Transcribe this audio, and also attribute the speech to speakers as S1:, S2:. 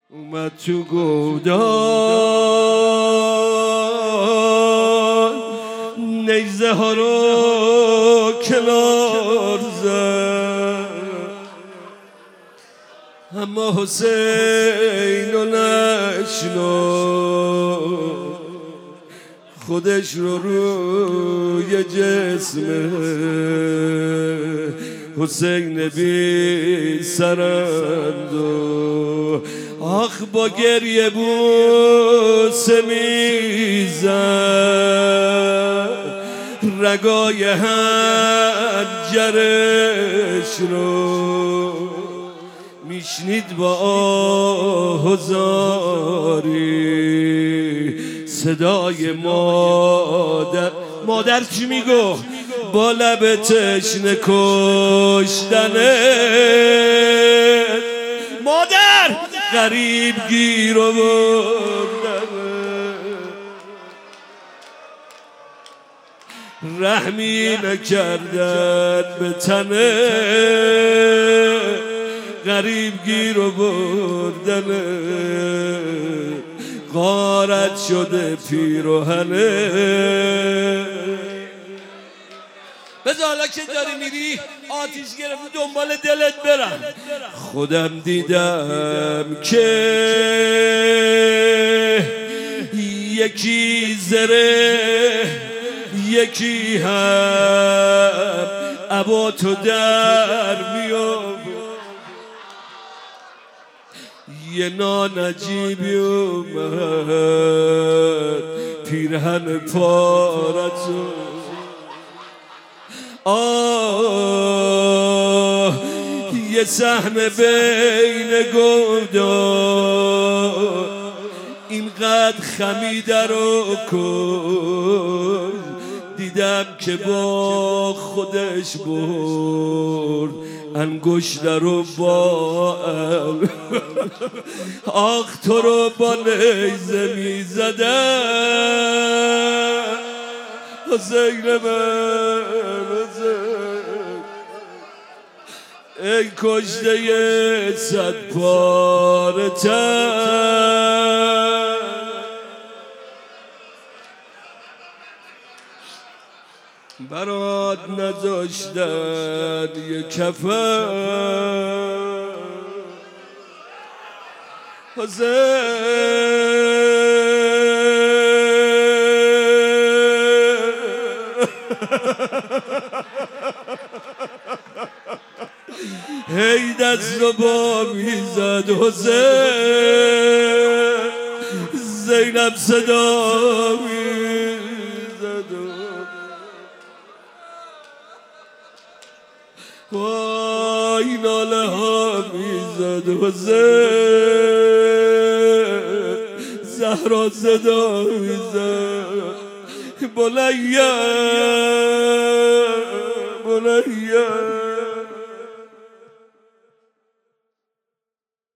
S1: اومد تو گودان نیزه ها رو کنار زد، اما حسین رو نشناخت، خودش رو روی جسم حسین بی سرند و آخ با گریه بوسه میزد رگای حنجرش رو، میشنید با آهزاری صدای مادر چی میگو؟ با لب تشنه کشتنه مادر غریب گیر آوردنه، رحمی نکردن به تنه غریب گیر آوردنه، غارت شده پیراهنه. بذار حالا که داری میری آتیش گرفت دنبال دلت برم. خودم دیدم که یکی زره یکی هم ابا تو در میام، یه نانجیبی اومد پیرهن پارتو، یه سهم بین گودان اینقدر خمیده رو کن، دیدم که با خودش برد انگشت رو با آخ تو رو با نیزه میزدم حسین من، ای کشته صد پاره تن، برات نذاشتن یه کفن هی دست رو با میزد حسین، زینب صدا میزد وای ناله ها میزد حسین، زهرا صدا میزد بنیه بنیه